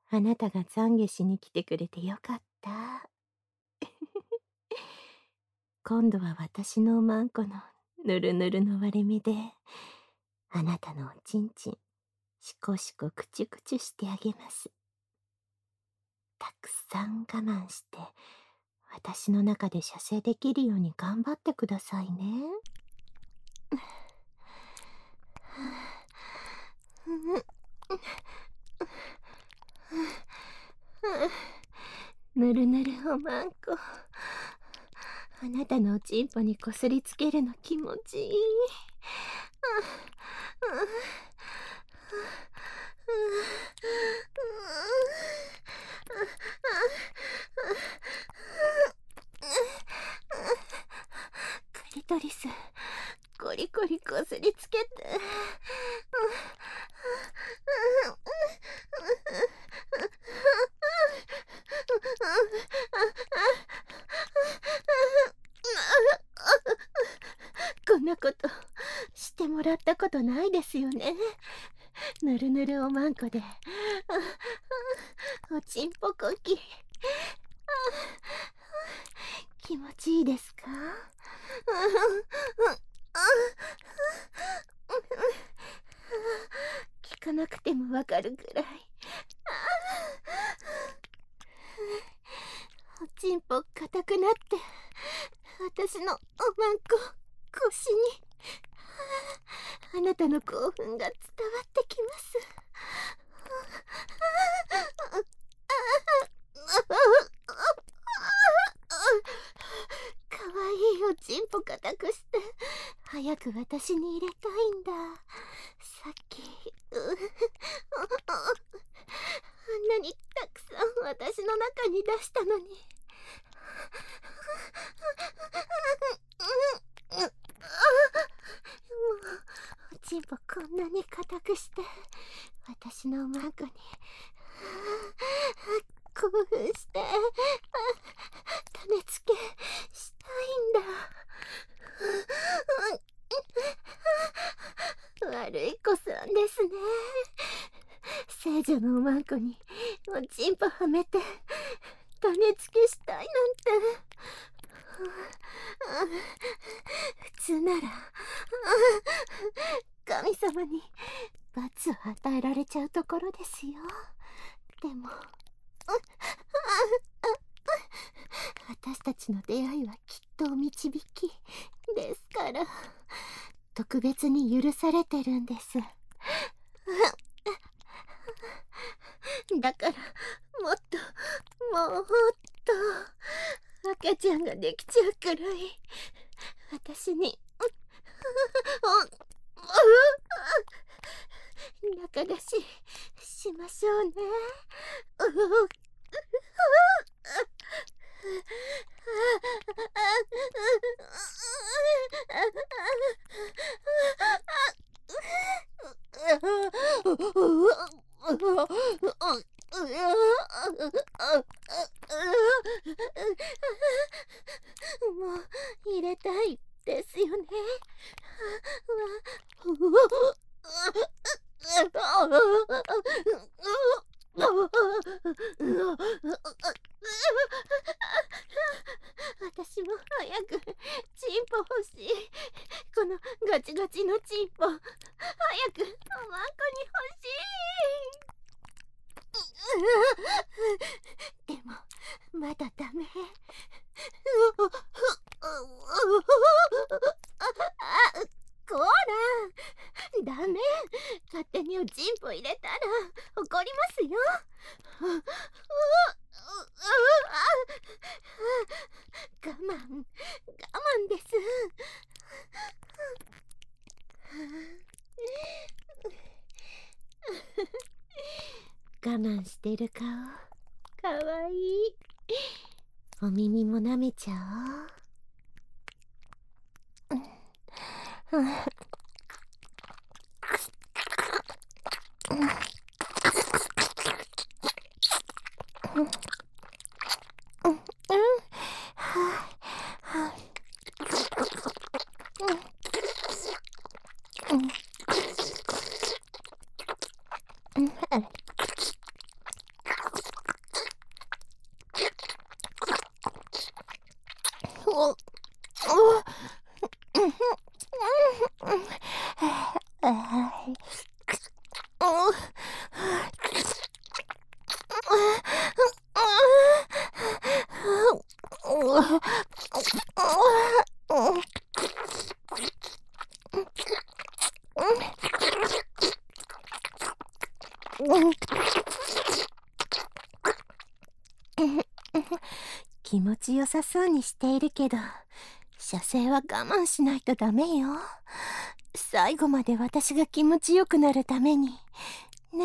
あなたが懺悔しに来てくれてよかった。今度は私のおまんこのぬるぬるの割れ目で、あなたのおちんちん、しこしこくちゅくちゅしてあげます。たくさん我慢して、私の中で射精できるように頑張ってくださいね。ぬるぬるおまんこ。あなたのおちんぽにこすりつけるの気持ちいい。クリトリス、コリコリこすりつけて。こんなことしてもらったことないですよね。ぬるぬるおまんこでおちんぽこき気持ちいいですか？聞かなくてもわかるくらい。おちんぽ硬くなって私のおまんこ腰にあなたの興奮が伝わってきます。かわいいおちんぽ硬くして早く私に入れたいんだ。さっきあんなにたくさん私の中に出したのに。おちんぽこんなに硬くして私のおまんこに興奮して種付けしたいんだ。悪い子さんですね。聖女のおまんこにおちんぽはめて種付けしたいなんて。普通なら神様に罰を与えられちゃうところですよ。でも私たちの出会いはきっとお導きですから、特別に許されてるんです。だからもっと赤ちゃんができちゃうくらい私に仲出しましょうね。もう入れたいですよね。私も早くチンポ欲しい。このガチガチのチンポ早くおまんこに欲しい。でもまだダメ。こらダメ。勝手におちんぽ入れたら怒りますよ。我慢です。我慢してる顔かわいい。お耳も舐めちゃおう。 気持ちよさそうにしているけど、射精は我慢しないとダメよ。最後まで私が気持ちよくなるために。ね。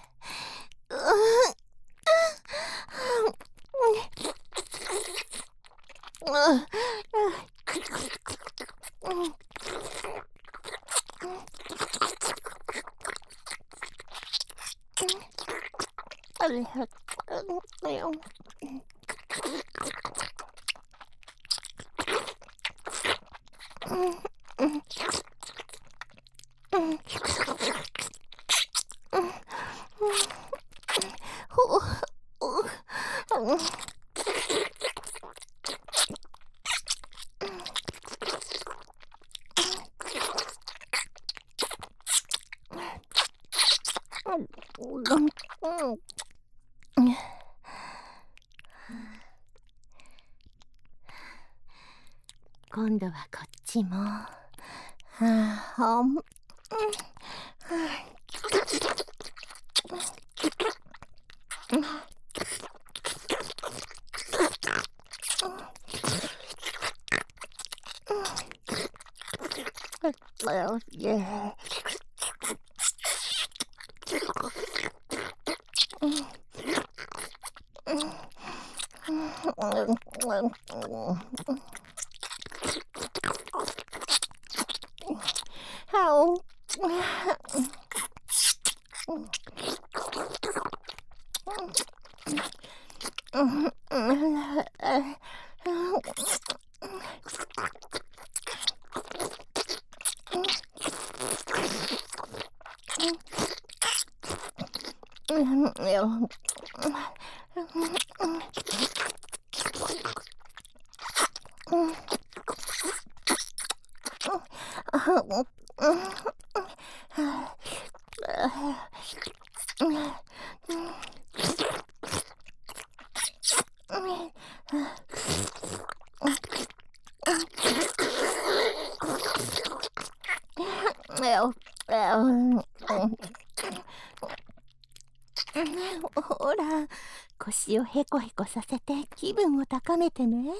今度はこっちも。ほら、腰をヘコヘコさせて気分を高めてね。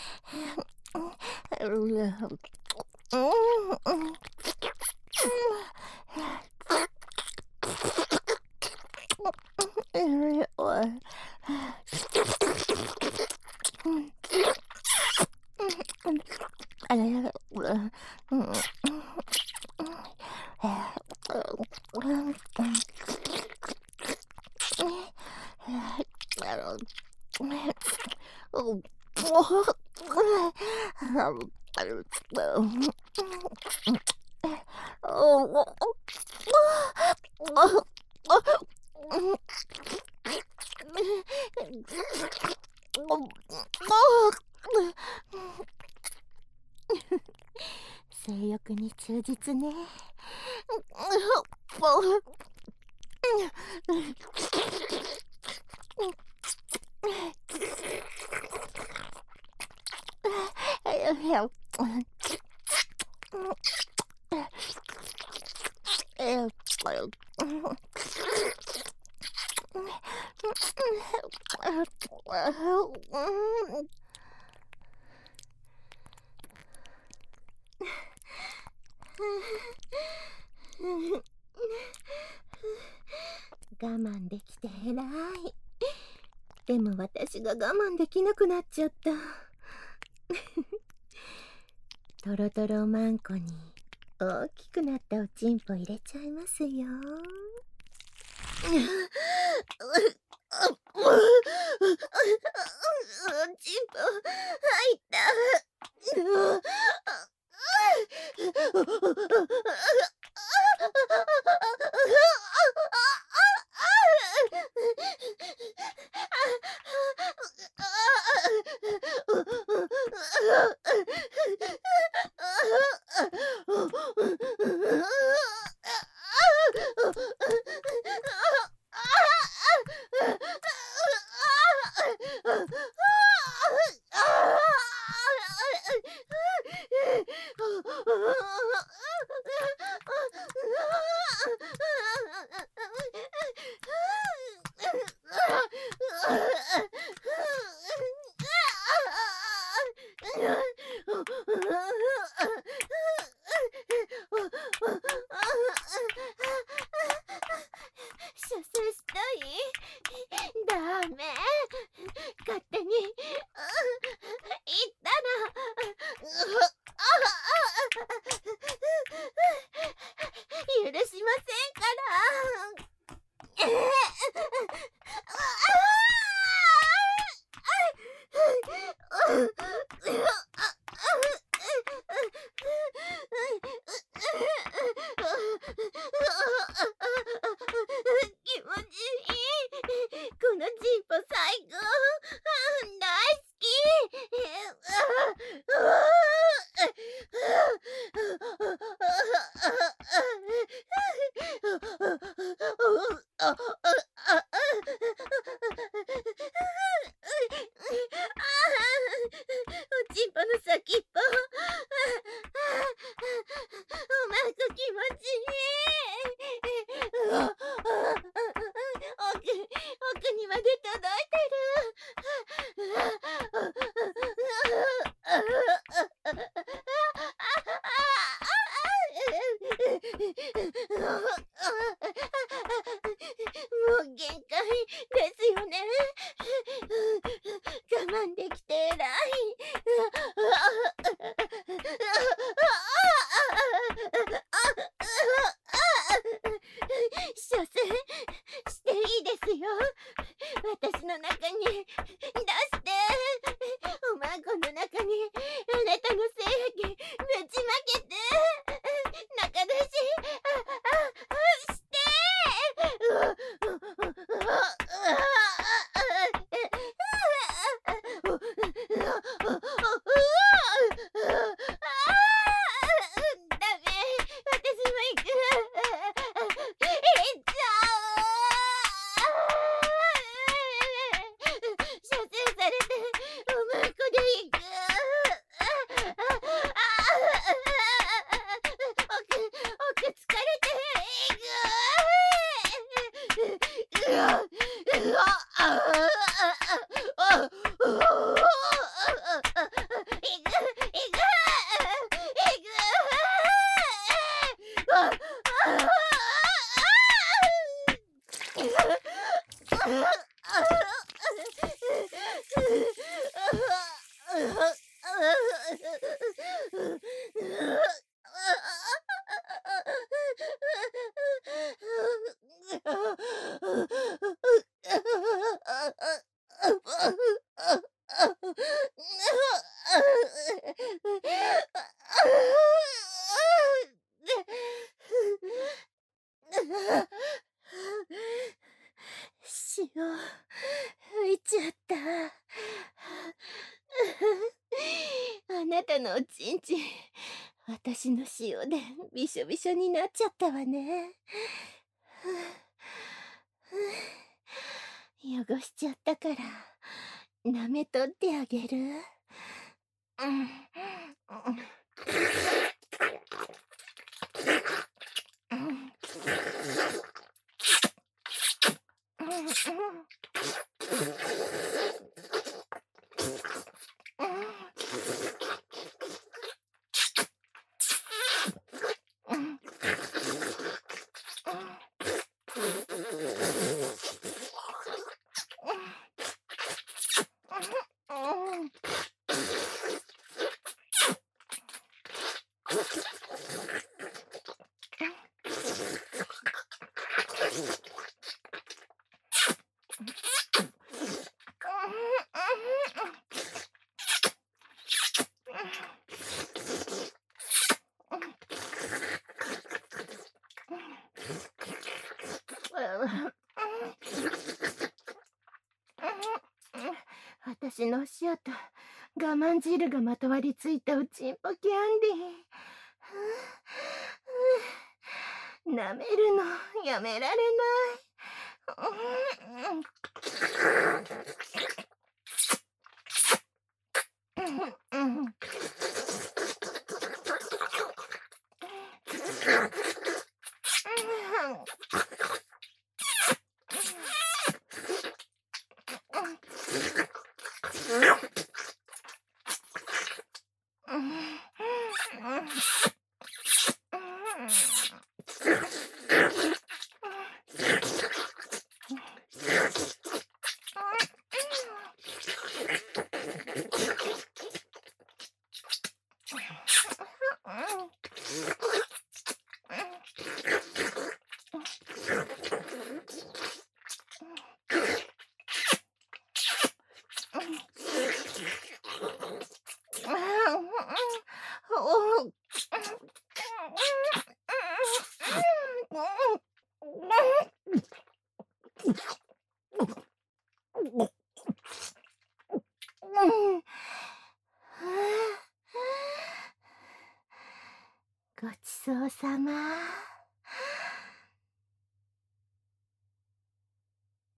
性欲に忠実ね。我慢できて偉い。でも私が我慢できなくなっちゃった。トロトロマンコに大きくなったおちんぽ入れちゃいますよ。おちんぽ入った。 い。ダメ。勝手に言ったら許しませんから気持ちいい。このチンポ最高。大好き。おちんぽの先っぽ。おまんこ気持ちいい。奥にまで届いてもう限界ですよね。我慢できて偉い。射精していいですよ。私の中に出して。おまんこの中にあなたの精液ぶちまけて。仲出しして。ダメ。私も行く。行っちゃう。射精されておまんこで行く。奥疲れて行く。うわ潮吹いちゃった。あなたのおちんちん、私の塩でびしょびしょになっちゃったわね。汚しちゃったから舐めとってあげる。私の塩と我慢汁がまとわりついたおちんぽキャンディー。舐めるのやめられない。 ごちそうさま。